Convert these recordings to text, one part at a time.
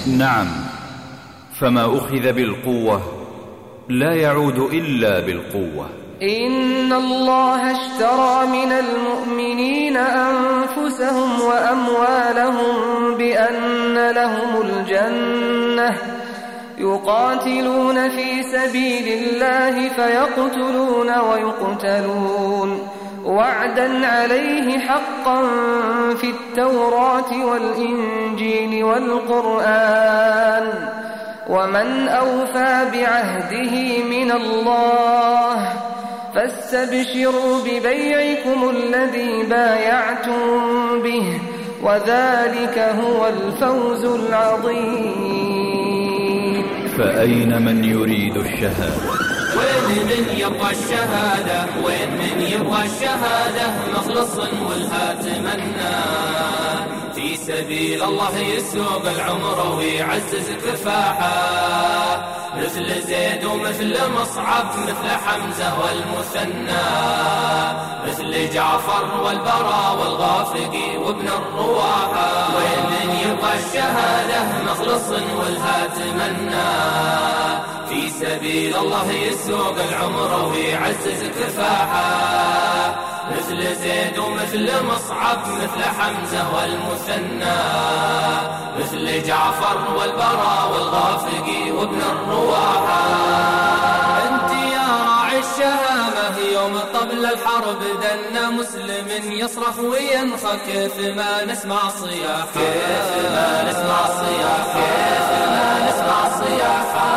نعم، فما أخذ بالقوة لا يعود إلا بالقوة. إن الله اشترى من المؤمنين أنفسهم وأموالهم بأن لهم الجنة يقاتلون في سبيل الله فيقتلون ويقتلون وعدا عليه حقا في التوراة والإنجيل والقرآن ومن أوفى بعهده من الله فاستبشروا ببيعكم الذي بايعتم به وذلك هو الفوز العظيم. فأين من يريد الشهادة؟ وين من يبغى الشهادة؟ وين من يبغى الشهادة؟ مخلص والها تمنى في سبيل الله يسوق العمر ويعزز كفاحه، مثل زيد ومثل مصعب مثل حمزة والمثنى، مثل جعفر والبراء والغافقي وابن الرواحة. وين من يبغى الشهادة؟ مخلص والها تمنى في سبيل الله يسوق العمر ويعزز كفاحه، مثل زيد ومثل مصعب مثل حمزة والمثنى، مثل جعفر والبراء والغافقي وابن الرواحة. انت يا راعي الشهامة يوم طبل الحرب دنا مسلم يصرخ وينخى، كيف ما نسمع صياحه، كيف ما نسمع صياحه، كيف ما نسمع صياحه.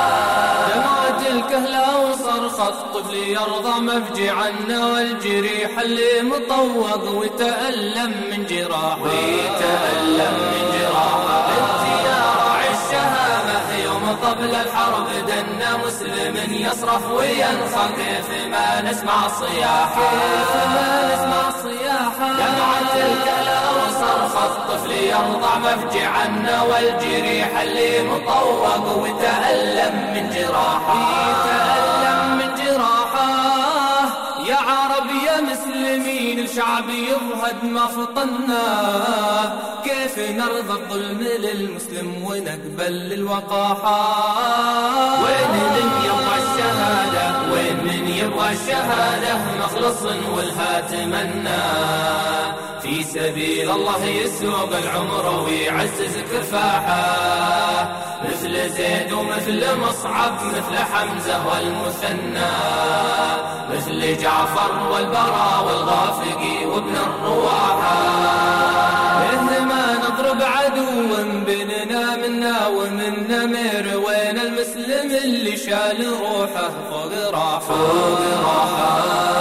الكهلة وصرخة الطفل يرضى مفجعا، والجريح اللي مطوق ويتألم من جراحه، ويتألم من جراحه. انت يا راعي الشهامة يوم طبل الحرب دنا مسلم يصرخ وينخى، كيف ما نسمع صياحه، كيف ما نسمع صياحه. دمعة الكهلة وصرخة الطفل يرضع مفجعا، والجريح اللي مطوق ويتألم من جراحه، يتألم من جراحه. يا عرب يا مسلمين الشعب يضهد ما فطنا، كيف نرضى الظلم للمسلم ونقبل للوقاحة. وين من يبغى الشهادة؟ وين من يبغى الشهادة؟ مخلص والها تمنى في سبيل الله يسوق العمر ويعزز كفاحه، مثل زيد ومثل مصعب مثل حمزة والمثنى، مثل جعفر والبراء والغافقي وابن الرواحة. إذ ما نضرب عدو بيننا منا ومن نمر، وين المسلم اللي شال روحه فوق راحه، فوق راحه.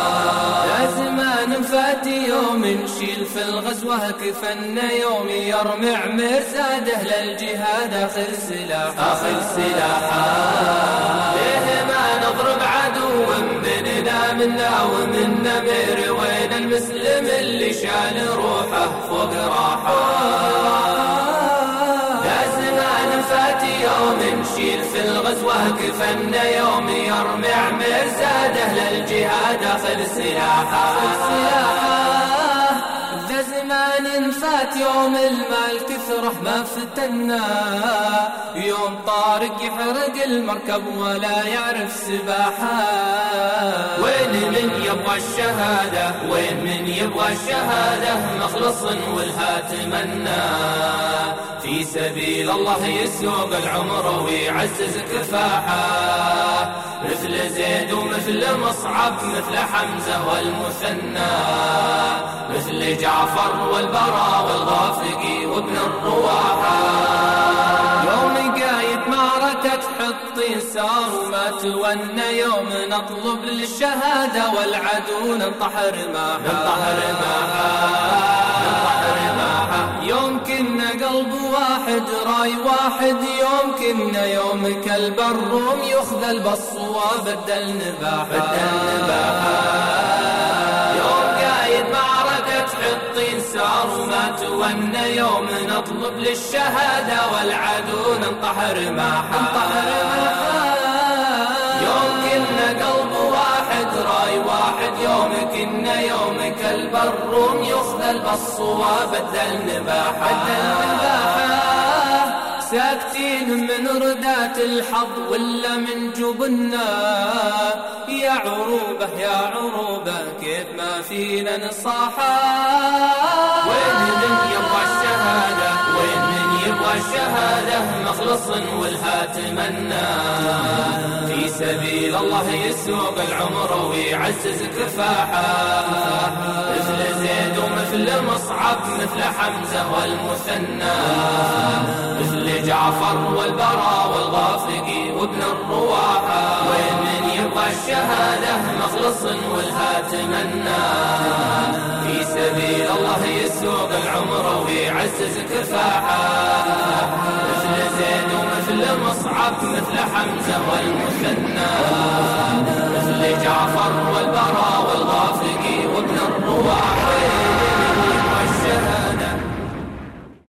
زمان فاتي يوم نشيل في الغزوة كفنا، يوم يرمع مرساده للجهاد آخر سلاحه، آخر سلاحه. ليه ما نضرب عدو بيننا منا ومن نمر، وين المسلم اللي شال روحه فوق راحه. فاتي يوم نشيل في الغزوة كفنا، يوم يرمع مرساده للجهاد آخر سلاحه، آخر سلاحه. ذا زمان فات يوم المال كثره ما فتنا، يوم طارق يحرق المركب ولا يعرف سباحه. وين من يبغى الشهادة؟ وين من يبغى الشهادة؟ مخلص والها تمنى في سبيل الله يسوق العمر ويعزز كفاحه، مثل زيد ومثل مصعب مثل حمزة والمثنى، مثل جعفر والبراء والغافقي وابن الرواحة. يوم قايد معركة حطين سار وما تولى، يوم نطلب للشهادة والعدو ننطحر معها، ننطحر معها، ننطحر معها. يوم كنا قلب واحد راي واحد، يوم كنا يوم كلب الروم يخذل بالصواب بدل نباحه، بدل نباحه. يوم قايد معركة حطين سار وما تولى، يوم نطلب للشهادة والعدو ننطحر معها، ننطحر معها. يوم كنا قلب واحد راي واحد، يوم كنا يوم كلب الروم يخذل بالصواب بدل نباحه، بدل نباحه. ساكتين من ردات الحظ ولا من جبنا. يا عروبة يا عروبة كيف ما فينا نصاحى. وين من يبغى الشهادة وين من يبغى الشهادة مخلص والها تمنى. في سبيل الله يسوق العمر ويعزز كفاحه. مثل زيد ومثل مصعب مثل حمزة والمثنى. مثل جعفر والبراء والغافقي وابن الرواحة. وين من يبغى الشهادة مخلص والها تمنى. في سبيل الله يسوق العمر ويعزز كفاحه. مثل زيد ومثل مصعب مثل حمزة والمثنى.